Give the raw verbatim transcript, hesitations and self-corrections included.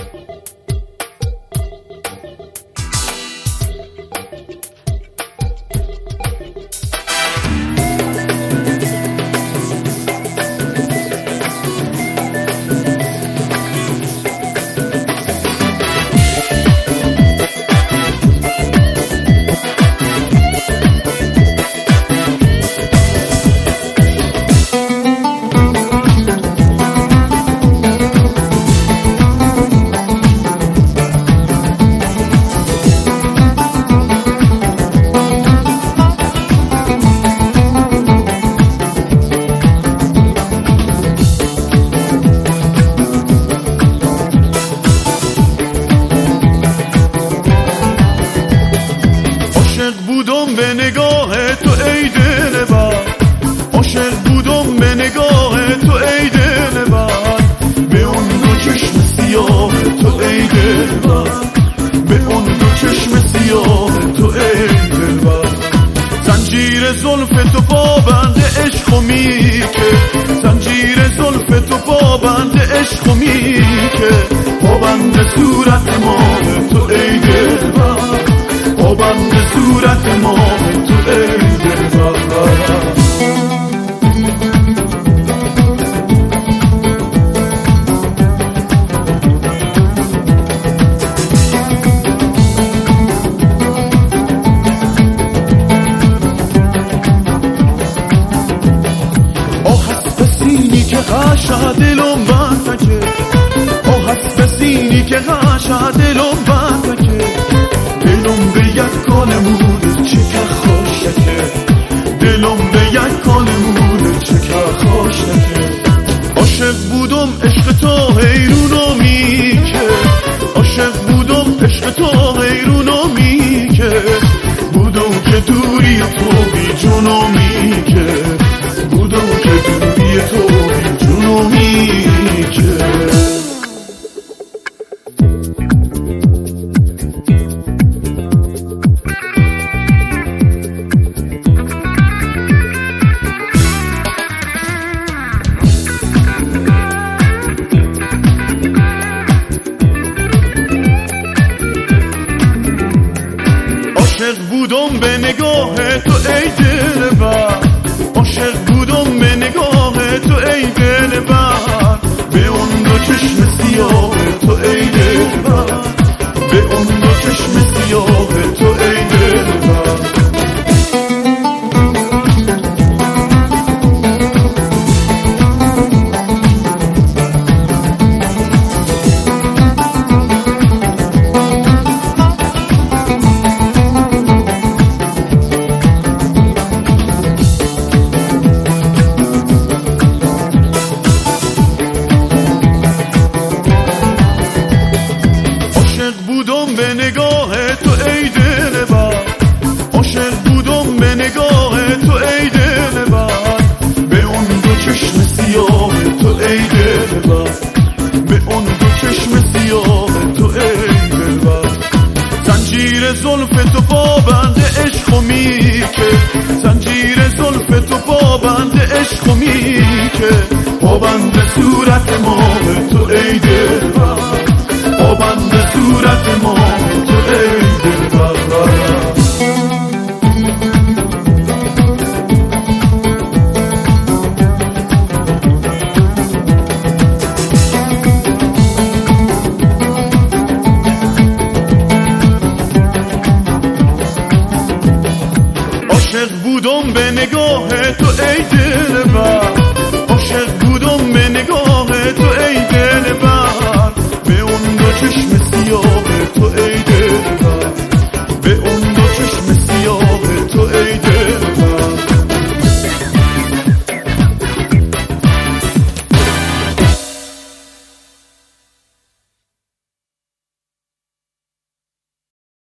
به نگاه تو ای دلبر، عاشق بودم به نگاه تو ای دلبر، به اون دو چشم سیاه تو ای دلبر، به اون دو چشم سیاه تو ای دلبر. زنجیر زلف تو پابند عشق و میکه، زنجیر زلف تو پابند عشق و میکه، پابند صورت ما تو ای دلبر، پابند صورت ما تو ای دلبر. آه هست بسینی که غاشا دلم بندکه، آه هست بسینی که غاشا دلم بندکه، دلم به یک کالمون چکه خوشکه، دلم به یک کالمون چکه خوشکه. عاشق بودم عشق تو حیرونو میکه، عاشق بودم عشق تو حیرونو میکه، بودم که دوری تو بی جونو میکه، بودم که دوری تو بی جونو میکه. عاشق بودم به نگاه تو ای دلبر، عاشق بودم به نگاه تو ای دلبر، به اون دو چشم سیاه تو ای دلبر، به اون دو چشم سیاه تو ای دلبر. به نگاه تو ای دلبر، عاشق بودم به نگاه تو ای دلبر، به اون دو چشم سیاه تو ای دلبر، به اون دو چشم سیاه تو ای دلبر. زنجیر زلف تو پابند عشق و میکه، زنجیر زلف تو پابند عشق و میکه، پابند صورت ما تو ای دلبر، پابند صورت ما تو ای دلبر. عاشق بودم به نگاه تو ای دلبر، عاشق بودم به نگاه تو ای دلبر،